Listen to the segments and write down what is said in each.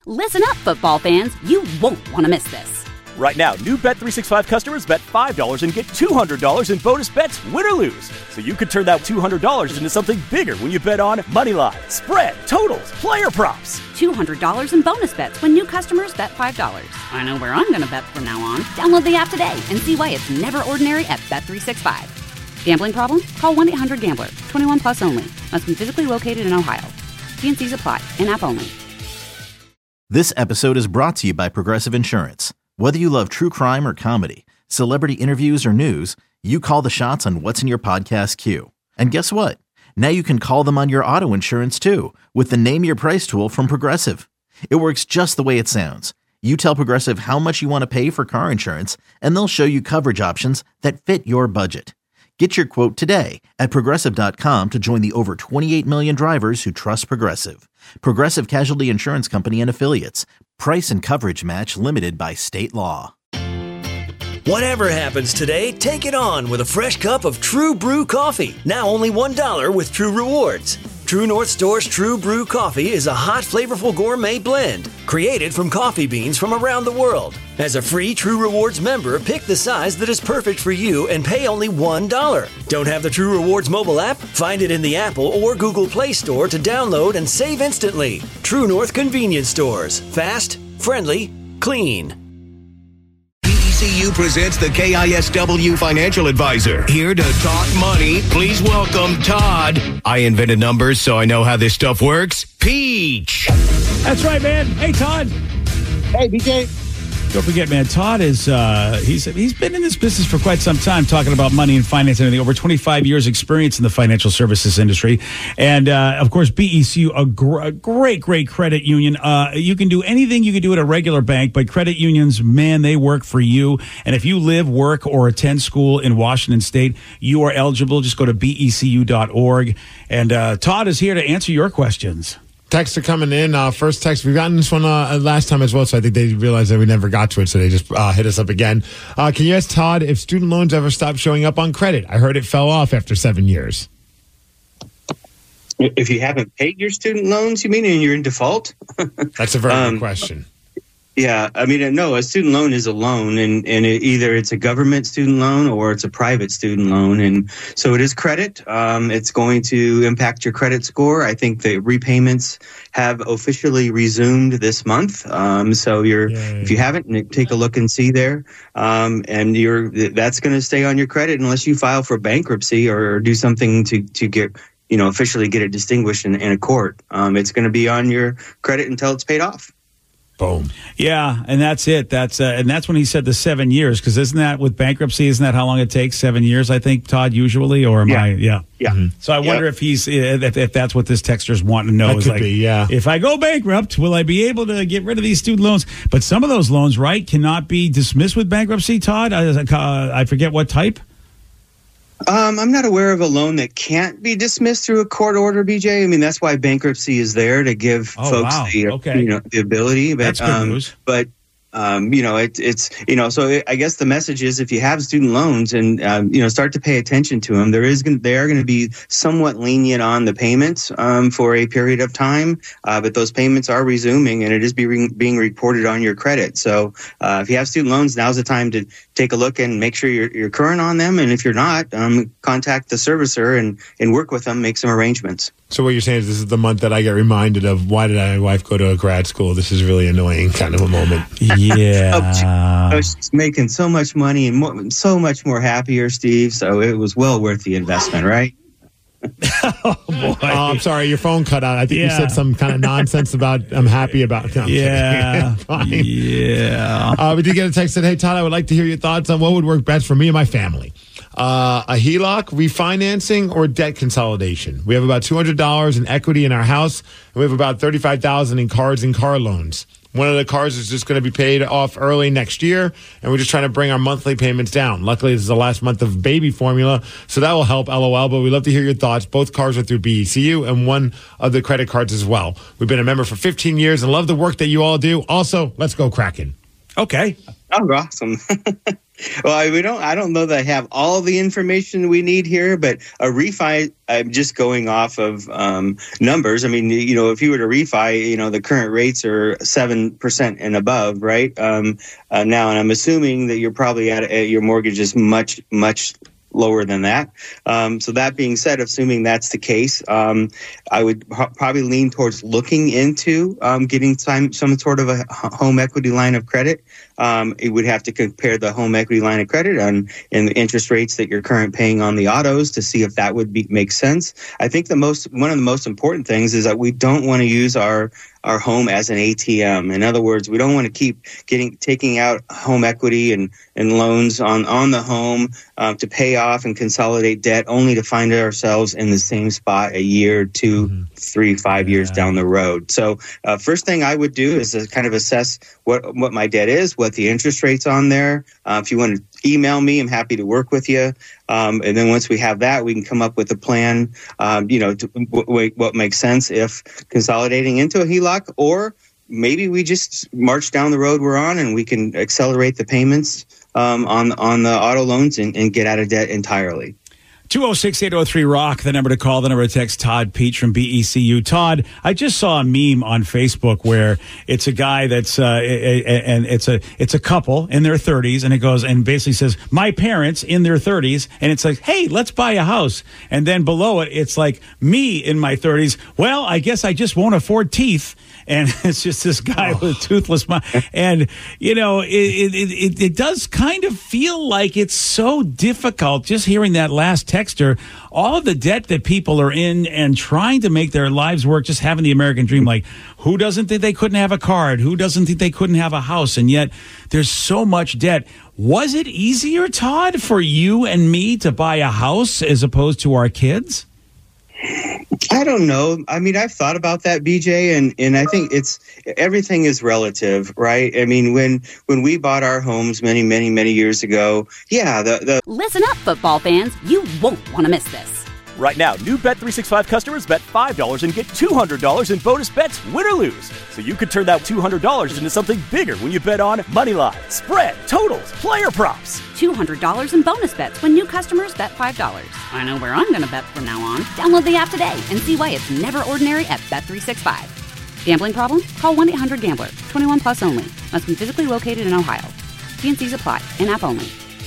Listen up, football fans. You won't want to miss this. Right now, new Bet365 customers bet $5 and get $200 in bonus bets, win or lose. So you could turn that $200 into something bigger when you bet on money line, spread, totals, player props. $200 in bonus bets when new customers bet $5. I know where I'm going to bet from now on. Download the app today and see why it's never ordinary at Bet365. Gambling problem? Call 1-800-GAMBLER. 21 plus only. Must be physically located in Ohio. T&Cs apply. In-app only. This episode is brought to you by Progressive Insurance. Whether you love true crime or comedy, celebrity interviews or news, you call the shots on what's in your podcast queue. And guess what? Now you can call them on your auto insurance too with the Name Your Price tool from Progressive. It works just the way it sounds. You tell Progressive how much you want to pay for car insurance, and they'll show you coverage options that fit your budget. Get your quote today at Progressive.com to join the over 28 million drivers who trust Progressive. Progressive Casualty Insurance Company and Affiliates. Price and coverage match limited by state law. Whatever happens today, take it on with a fresh cup of True Brew coffee. Now only $1 with True Rewards. True North Store's True Brew coffee is a hot, flavorful gourmet blend created from coffee beans from around the world. As a free True Rewards member, pick the size that is perfect for you and pay only $1. Don't have the True Rewards mobile app? Find it in the Apple or Google Play Store to download and save instantly. True North Convenience Stores. Fast, friendly, clean. PECU presents the KISW Financial Advisor. Here to talk money, please welcome Todd. I invented numbers, so I know how this stuff works. Peach. That's right, man. Hey, Todd. Hey, BJ. Don't forget, man, Todd is, he's been in this business for quite some time, talking about money and finance and everything. Over 25 years experience in the financial services industry. And, of course, BECU, a great credit union. You can do anything you can do at a regular bank, but credit unions, man, they work for you. And if you live, work, or attend school in Washington State, you are eligible. Just go to becu.org. And Todd is here to answer your questions. Texts are coming in. First text, we've gotten this one last time as well, so I think they realized that we never got to it, so they just hit us up again. Can you ask Todd if student loans ever stopped showing up on credit? I heard it fell off after 7 years. If you haven't paid your student loans, you mean, and you're in default? That's a very good question. Yeah, I mean, no, a student loan is a loan, and either it's a government student loan or it's a private student loan. And so it is credit. It's going to impact your credit score. I think the repayments have officially resumed this month. So if you haven't, take a look and see there. And that's going to stay on your credit unless you file for bankruptcy or do something to get, officially get it distinguished in a court. It's going to be on your credit until it's paid off. Boom. Yeah, and that's it. That's when he said the 7 years, because isn't that with bankruptcy? Isn't that how long it takes? 7 years, I think, Todd, usually, or am I? Yeah. Mm-hmm. So I wonder if he's if that's what this texter's wanting to know. That could be, yeah. If I go bankrupt, will I be able to get rid of these student loans? But some of those loans, right, cannot be dismissed with bankruptcy. Todd, I forget what type. I'm not aware of a loan that can't be dismissed through a court order, BJ. I mean, that's why bankruptcy is there, to give folks the ability. But, that's good news. But so I guess the message is, if you have student loans and start to pay attention to them, they are going to be somewhat lenient on the payments for a period of time, but those payments are resuming, and it is being reported on your credit. So if you have student loans, now's the time to take a look and make sure you're current on them. And if you're not, contact the servicer and work with them, make some arrangements. So what you're saying is this is the month that I get reminded of, why did my wife go to a grad school? This is really annoying kind of a moment. Yeah. She's making so much money and so much more happier, Steve. So it was well worth the investment, right? Oh, boy. I'm sorry, your phone cut out. I think you said some kind of nonsense about I'm happy about. No, yeah. Yeah. We did get a text that said, hey, Todd, I would like to hear your thoughts on what would work best for me and my family. A HELOC, refinancing, or debt consolidation. We have about $200 in equity in our house, and we have about $35,000 in cards and car loans. One of the cars is just going to be paid off early next year, and we're just trying to bring our monthly payments down. Luckily, this is the last month of baby formula, so that will help, LOL, but we'd love to hear your thoughts. Both cars are through BECU, and one of the credit cards as well. We've been a member for 15 years and love the work that you all do. Also, let's go Kraken. Okay. Oh, awesome. Well, I don't know that I have all the information we need here, but a refi, I'm just going off of numbers. I mean, if you were to refi, the current rates are 7% and above, right? Now, and I'm assuming that you're probably at your mortgage is much, much lower than that. So that being said, assuming that's the case, I would probably lean towards looking into getting some sort of a home equity line of credit. It would have to compare the home equity line of credit and the interest rates that you're currently paying on the autos to see if that would make sense. I think one of the most important things is that we don't want to use our home as an ATM. In other words, we don't want to keep taking out home equity and loans on the home to pay off and consolidate debt, only to find ourselves in the same spot a year, 2, 3, 5 years down the road. So first thing I would do is to kind of assess what my debt is, what the interest rates on there. If you want to email me, I'm happy to work with you. And then once we have that, we can come up with a plan, what makes sense if consolidating into a HELOC, or maybe we just march down the road we're on and we can accelerate the payments on the auto loans and get out of debt entirely. 206-803-ROCK, the number to call, the number to text. Todd Peach from BECU. Todd, I just saw a meme on Facebook where it's a guy that's and it's a couple in their 30s, and it goes and basically says, my parents in their 30s, and it's like, hey, let's buy a house. And then below it, it's like, me in my 30s, well, I guess I just won't afford teeth. And it's just this guy with a toothless mouth. And, it does kind of feel like it's so difficult just hearing that last texter, all of the debt that people are in and trying to make their lives work, just having the American dream. Like, who doesn't think they couldn't have a card? Who doesn't think they couldn't have a house? And yet there's so much debt. Was it easier, Todd, for you and me to buy a house as opposed to our kids? I don't know. I mean, I've thought about that, BJ, and I think everything is relative, right? I mean, when we bought our homes many, many, many years ago, Listen up, football fans. You won't want to miss this. Right now, new Bet365 customers bet $5 and get $200 in bonus bets, win or lose. So you could turn that $200 into something bigger when you bet on money line, spread, totals, player props. $200 in bonus bets when new customers bet $5. I know where I'm going to bet from now on. Download the app today and see why it's never ordinary at Bet365. Gambling problem? Call 1-800-GAMBLER. 21 plus only. Must be physically located in Ohio. T&Cs apply. In-app only.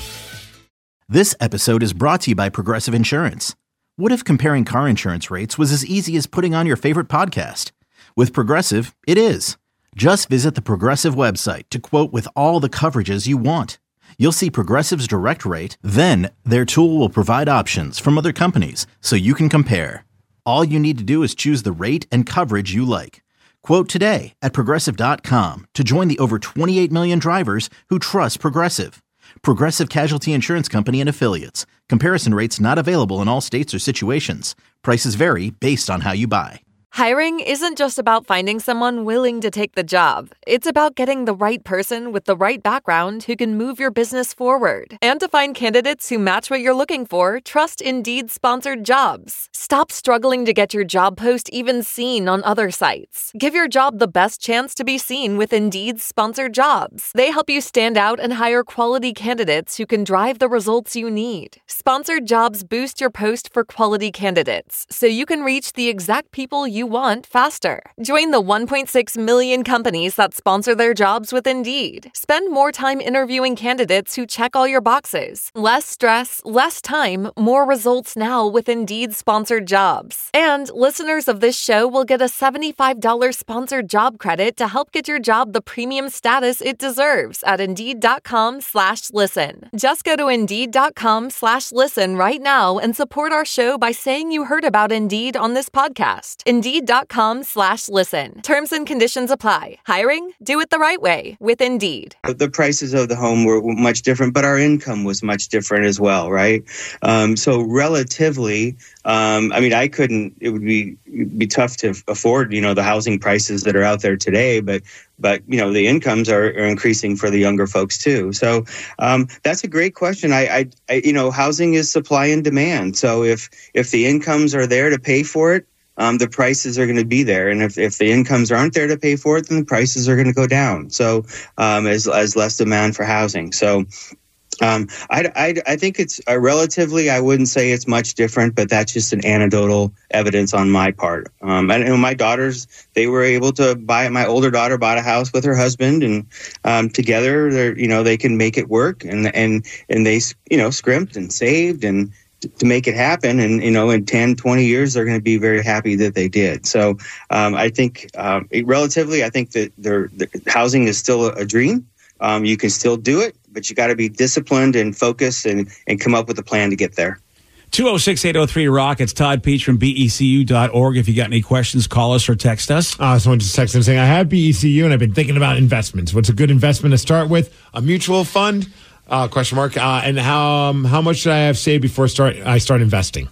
This episode is brought to you by Progressive Insurance. What if comparing car insurance rates was as easy as putting on your favorite podcast? With Progressive, it is. Just visit the Progressive website to quote with all the coverages you want. You'll see Progressive's direct rate, then their tool will provide options from other companies so you can compare. All you need to do is choose the rate and coverage you like. Quote today at Progressive.com to join the over 28 million drivers who trust Progressive. Progressive Casualty Insurance Company and Affiliates. Comparison rates not available in all states or situations. Prices vary based on how you buy. Hiring isn't just about finding someone willing to take the job. It's about getting the right person with the right background who can move your business forward. And to find candidates who match what you're looking for, trust Indeed-sponsored jobs. Stop struggling to get your job post even seen on other sites. Give your job the best chance to be seen with Indeed-sponsored jobs. They help you stand out and hire quality candidates who can drive the results you need. Sponsored jobs boost your post for quality candidates, so you can reach the exact people you want faster. Join the 1.6 million companies that sponsor their jobs with Indeed. Spend more time interviewing candidates who check all your boxes. Less stress, less time, more results now with Indeed sponsored jobs. And listeners of this show will get a $75 sponsored job credit to help get your job the premium status it deserves at Indeed.com/listen. Just go to Indeed.com/listen right now and support our show by saying you heard about Indeed on this podcast. Indeed.com/listen. Terms and conditions apply. Hiring? Do it the right way with Indeed. The prices of the home were much different, but our income was much different as well, right? So relatively, it would be tough to afford, the housing prices that are out there today, but the incomes are increasing for the younger folks too. So that's a great question. Housing is supply and demand. So if the incomes are there to pay for it, the prices are going to be there. And if the incomes aren't there to pay for it, then the prices are going to go down. So as less demand for housing. So I think it's relatively, I wouldn't say it's much different, but that's just an anecdotal evidence on my part. And my daughters, they were able to my older daughter bought a house with her husband, and together, they can make it work, and they, scrimped and saved and to make it happen. And, in 10, 20 years, they're going to be very happy that they did. So I think relatively, I think that the housing is still a dream. You can still do it, but you got to be disciplined and focused and come up with a plan to get there. 206-803-ROCK. It's Todd Peach from BECU.org. If you got any questions, call us or text us. Someone just texted in saying, I have BECU and I've been thinking about investments. What's a good investment to start with? A mutual fund? Question mark. And how much should I have saved before I start investing?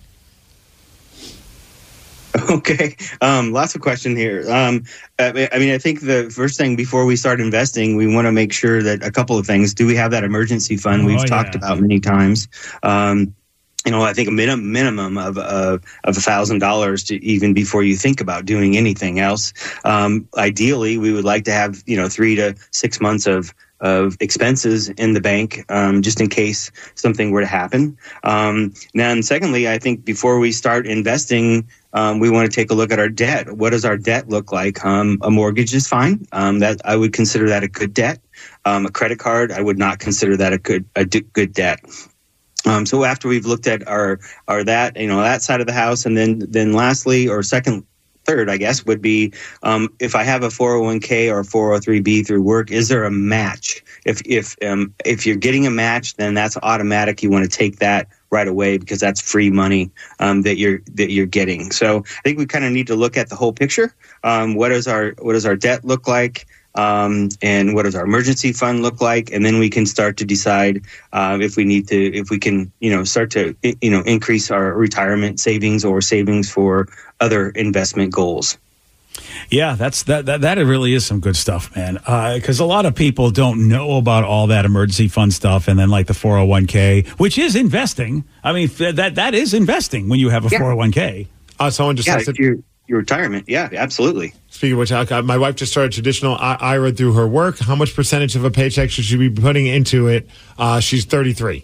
Okay. Lots of questions here. I think the first thing before we start investing, we want to make sure that a couple of things. Do we have that emergency fund we've talked about many times? I think a minimum of $1,000 to even before you think about doing anything else. Ideally, we would like to have 3 to 6 months of expenses in the bank, just in case something were to happen. And secondly, I think before we start investing, we want to take a look at our debt. What does our debt look like? A mortgage is fine. That I would consider that a good debt. A credit card, I would not consider that a good debt. So after we've looked at our that side of the house, and then lastly or third, I guess, would be if I have a 401k or a 403b through work, is there a match? If you're getting a match, then that's automatic. You want to take that right away because that's free money that you're getting. So I think we kind of need to look at the whole picture. What does our debt look like? And what does our emergency fund look like? And then we can start to decide if we can start to increase our retirement savings or savings for other investment goals. Yeah, that really is some good stuff, man. Because a lot of people don't know about all that emergency fund stuff, and then like the 401k, which is investing. I mean, that is investing when you have a 401k. Someone just said your retirement. Yeah, absolutely. Speaking of which, my wife just started traditional IRA through her work. How much percentage of a paycheck should she be putting into it? She's 33.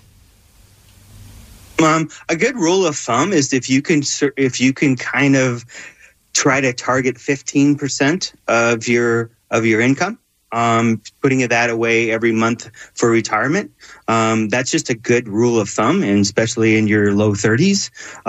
A good rule of thumb is if you can kind of try to target 15% of your income, putting that away every month for retirement. That's just a good rule of thumb, and especially in your low 30s.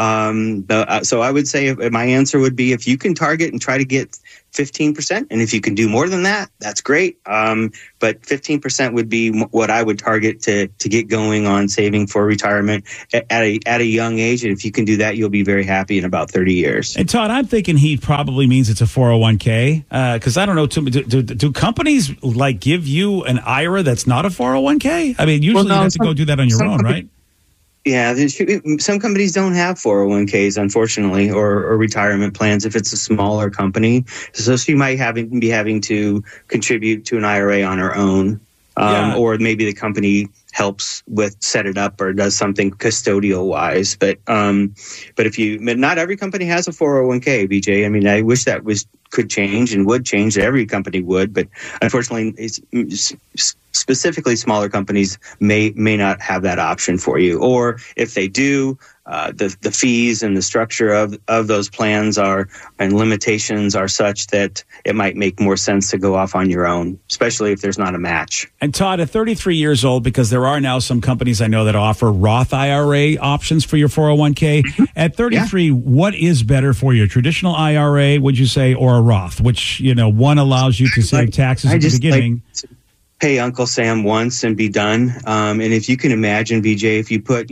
So I would say my answer would be if you can target and try to get 15%, and if you can do more than that, that's great. But 15% would be what I would target to get going on saving for retirement at a young age. And if you can do that, you'll be very happy in about 30 years. And Todd, I'm thinking he probably means it's a 401k because I don't know. Do companies like give you an IRA that's not a 401k? I mean, usually you have to go do that on your own, right? Yeah, some companies don't have 401ks, unfortunately, or retirement plans if it's a smaller company. So she might be having to contribute to an IRA on her own, or maybe the company helps with set it up or does something custodial wise. But not every company has a 401k, BJ. I mean, I wish that could change and would change. Every company would, but unfortunately, it's specifically smaller companies may not have that option for you. Or if they do, the fees and the structure of those plans and limitations are such that it might make more sense to go off on your own, especially if there's not a match. And Todd, at 33 years old, because there are now some companies I know that offer Roth IRA options for your 401k. At 33, what is better for you? Traditional IRA, would you say, or a Roth, which, one allows you to save taxes at the beginning? Pay Uncle Sam once and be done. And if you can imagine, BJ, if you put,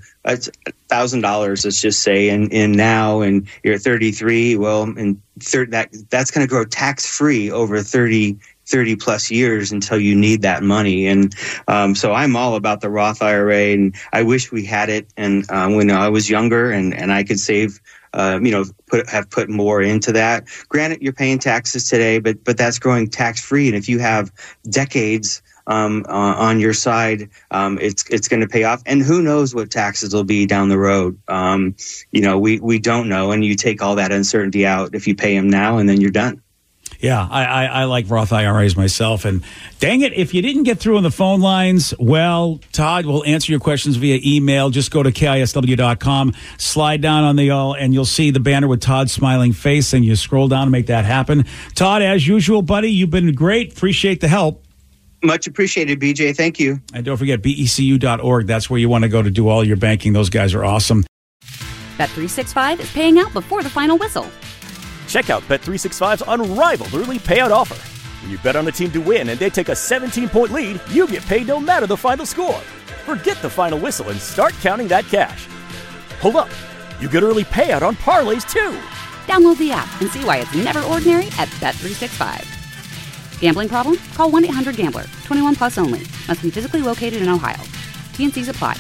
$1,000, let's just say, in now, and you're 33, well, and that's going to grow tax free over 30 plus years until you need that money. And so I'm all about the Roth IRA, and I wish we had it. And when I was younger and I could save, have put more into that. Granted, you're paying taxes today, but that's growing tax free. And if you have decades on your side, it's going to pay off. And who knows what taxes will be down the road? We don't know. And you take all that uncertainty out if you pay them now, and then you're done. Yeah, I like Roth IRAs myself. And dang it, if you didn't get through on the phone lines, well, Todd will answer your questions via email. Just go to KISW.com, slide down on the all, and you'll see the banner with Todd's smiling face, and you scroll down to make that happen. Todd, as usual, buddy, you've been great. Appreciate the help. Much appreciated, BJ. Thank you. And don't forget, BECU.org. That's where you want to go to do all your banking. Those guys are awesome. Bet365 is paying out before the final whistle. Check out Bet365's unrivaled early payout offer. When you bet on a team to win and they take a 17-point lead, you get paid no matter the final score. Forget the final whistle and start counting that cash. Hold up. You get early payout on parlays, too. Download the app and see why it's never ordinary at Bet365. Gambling problem? Call 1-800-GAMBLER. 21 plus only. Must be physically located in Ohio. T&Cs apply.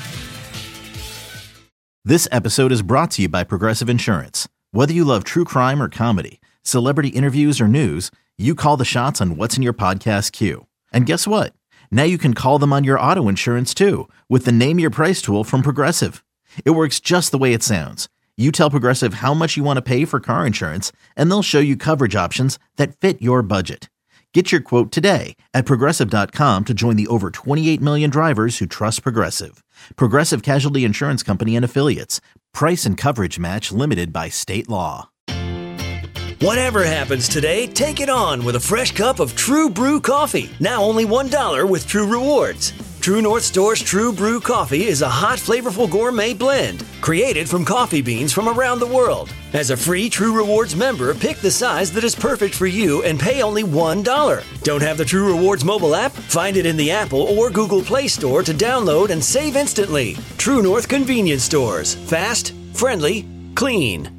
This episode is brought to you by Progressive Insurance. Whether you love true crime or comedy, celebrity interviews or news, you call the shots on what's in your podcast queue. And guess what? Now you can call them on your auto insurance too with the Name Your Price tool from Progressive. It works just the way it sounds. You tell Progressive how much you want to pay for car insurance, and they'll show you coverage options that fit your budget. Get your quote today at Progressive.com to join the over 28 million drivers who trust Progressive. Progressive Casualty Insurance Company and Affiliates. Price and coverage match limited by state law. Whatever happens today, take it on with a fresh cup of True Brew coffee. Now only $1 with True Rewards. True North Store's True Brew coffee is a hot, flavorful gourmet blend created from coffee beans from around the world. As a free True Rewards member, pick the size that is perfect for you and pay only $1. Don't have the True Rewards mobile app? Find it in the Apple or Google Play Store to download and save instantly. True North Convenience Stores. Fast, friendly, clean.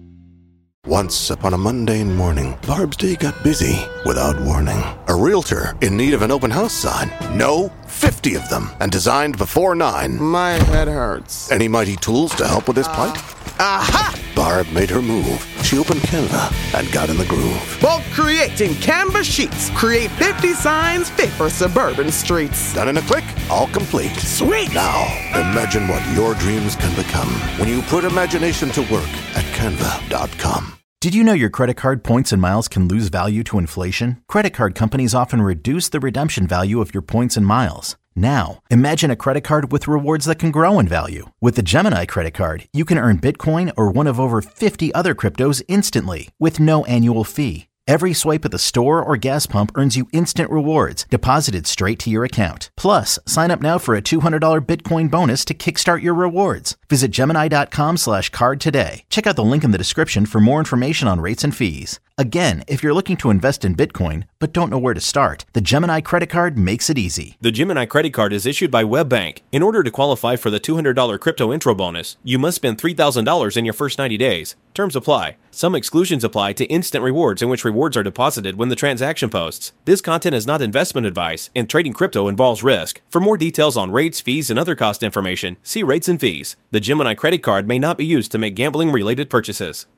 Once upon a mundane morning, Barb's day got busy without warning. A realtor in need of an open house sign. No, 50 of them, and designed before 9. My head hurts. Any mighty tools to help with his plight? Aha! Barb made her move. She opened Canva and got in the groove. Bulk creating Canva sheets. Create 50 signs fit for suburban streets. Done in a click, all complete. Sweet! Now, imagine what your dreams can become when you put imagination to work at Canva.com. Did you know your credit card points and miles can lose value to inflation? Credit card companies often reduce the redemption value of your points and miles. Now, imagine a credit card with rewards that can grow in value. With the Gemini credit card, you can earn Bitcoin or one of over 50 other cryptos instantly with no annual fee. Every swipe at the store or gas pump earns you instant rewards deposited straight to your account. Plus, sign up now for a $200 Bitcoin bonus to kickstart your rewards. Visit Gemini.com/card today. Check out the link in the description for more information on rates and fees. Again, if you're looking to invest in Bitcoin but don't know where to start, the Gemini credit card makes it easy. The Gemini credit card is issued by WebBank. In order to qualify for the $200 crypto intro bonus, you must spend $3,000 in your first 90 days. Terms apply. Some exclusions apply to instant rewards in which rewards are deposited when the transaction posts. This content is not investment advice, and trading crypto involves risk. For more details on rates, fees, and other cost information, see rates and fees. The Gemini credit card may not be used to make gambling-related purchases.